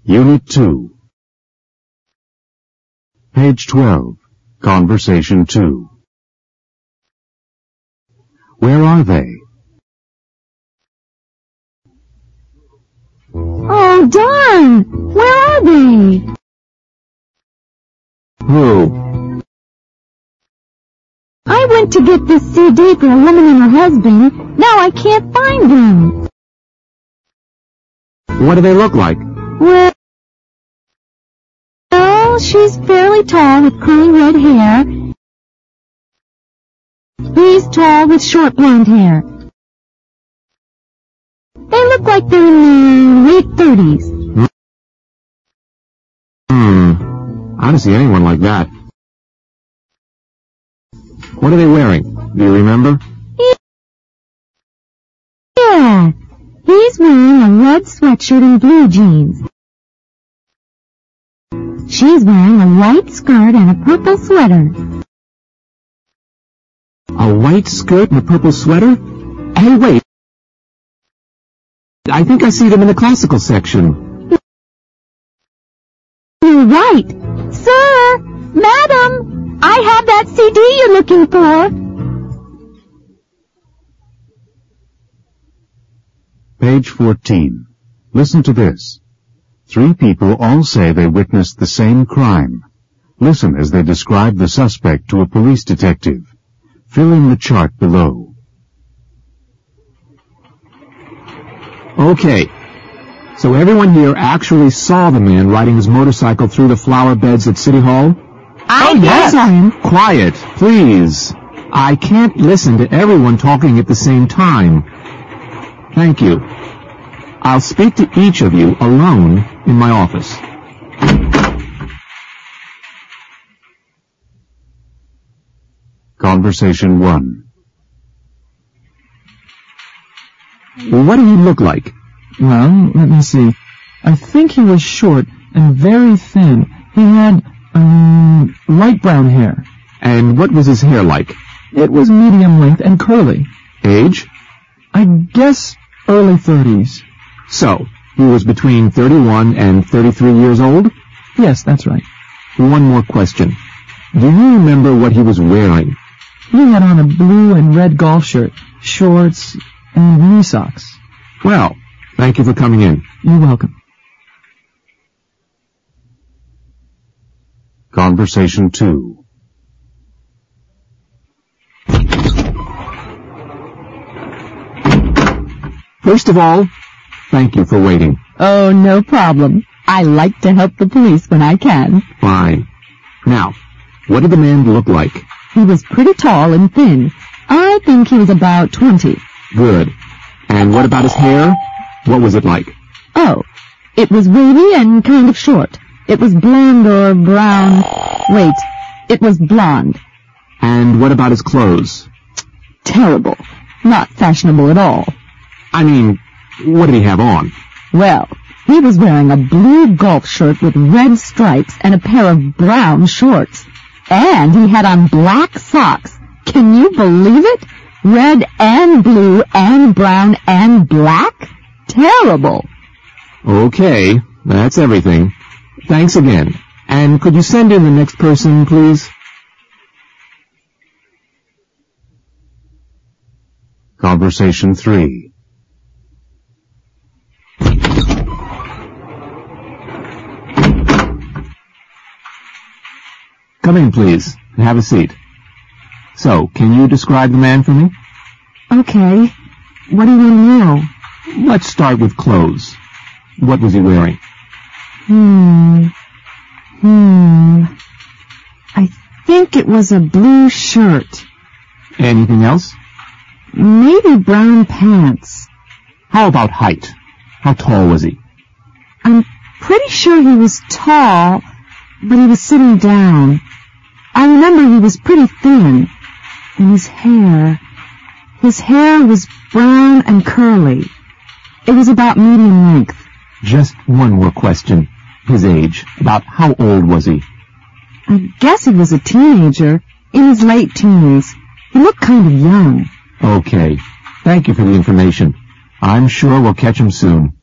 Unit 2. Page 12. Conversation 2. Where are they? Oh, darn! Where are they? Who? I went to get this CD for a woman and her husband. Now I can't find them. What do they look like? Well, she's fairly tall with curly red hair. He's tall with short blonde hair. They look like they're in their late 30s. I don't see anyone like that. What are they wearing? Do you remember? Yeah, he's wearing a red sweatshirt and blue jeans. She's wearing a white skirt and a purple sweater. A white skirt and a purple sweater? Hey, wait. I think I see them in the classical section. You're right. Sir! Madam! I have that CD you're looking for. Page 14. Listen to this. 3 people all say they witnessed the same crime. Listen as they describe the suspect to a police detective. Fill in the chart below. Okay. So everyone here actually saw the man riding his motorcycle through the flower beds at City Hall? I saw him. Quiet, please. I can't listen to everyone talking at the same time. Thank you. I'll speak to each of you alone in my office. Conversation 1. What did he look like? Well, let me see. I think he was short and very thin. He had, light brown hair. And what was his hair like? It was medium length and curly. Age? I guess early 30s. So, he was between 31 and 33 years old? Yes, that's right. One more question. Do you remember what he was wearing? He had on a blue and red golf shirt, shorts, and knee socks. Well, thank you for coming in. You're welcome. Conversation 2. First of all, thank you for waiting. Oh, no problem. I like to help the police when I can. Fine. Now, what did the man look like? He was pretty tall and thin. I think he was about 20. Good. And what about his hair? What was it like? Oh, it was wavy and kind of short. It was blonde or brown. Wait, it was blonde. And what about his clothes? Terrible. Not fashionable at all. I mean, what did he have on? Well, he was wearing a blue golf shirt with red stripes and a pair of brown shorts. And he had on black socks. Can you believe it? Red and blue and brown and black? Terrible. Okay, that's everything. Thanks again. And could you send in the next person, please? Conversation 3. Come in, please, and have a seat. So, can you describe the man for me? Okay. What do you want to know? Let's start with clothes. What was he wearing? I think it was a blue shirt. Anything else? Maybe brown pants. How about height? How tall was he? I'm pretty sure he was tall, but he was sitting down. I remember he was pretty thin. And his hair was brown and curly. It was about medium length. Just one more question. His age. About how old was he? I guess he was a teenager, in his late teens. He looked kind of young. Okay. Thank you for the information. I'm sure we'll catch him soon.